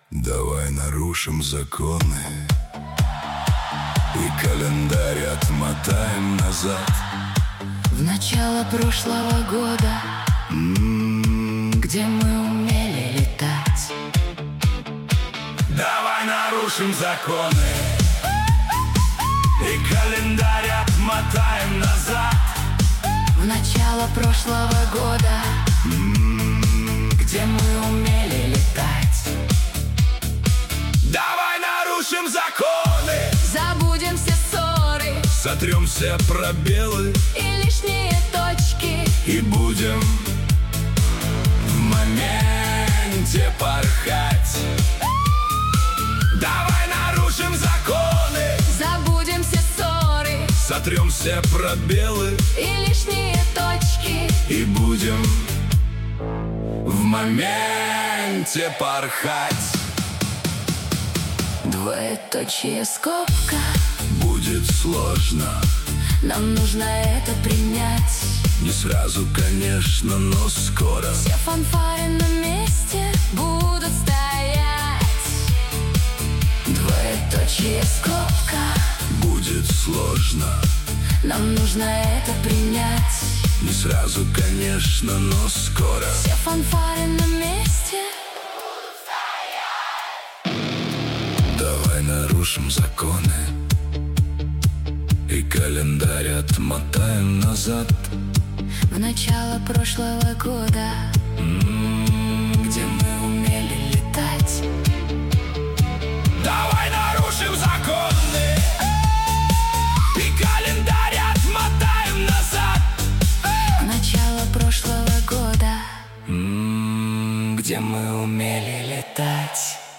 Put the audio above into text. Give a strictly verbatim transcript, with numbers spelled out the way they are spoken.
Давай нарушим законы и календарь отмотаем назад в начало прошлого года, М-м-м. где мы умели летать. Давай нарушим законы и календарь отмотаем назад в начало прошлого года, М-м-м. где мы умели летать. Давай нарушим законы, Забудем все ссоры сотрем все пробелы и лишние точки, и будем в моменте порхать. Давай нарушим законы, забудем все ссоры сотрем все пробелы и лишние точки, и будем в моменте порхать. Двоеточие скобка, Будет сложно, нам нужно это принять. не сразу, конечно, но скоро. Все фанфары на месте будут стоять. Двоеточие скобка, Будет сложно, нам нужно это принять. не сразу, конечно, но скоро. Все фанфары на месте. Давай нарушим законы и календарь отмотаем назад В начало прошлого года, М-м-м. где мы умели летать. Давай нарушим законы и календарь отмотаем назад В начало прошлого года, М-м-м. где мы умели летать.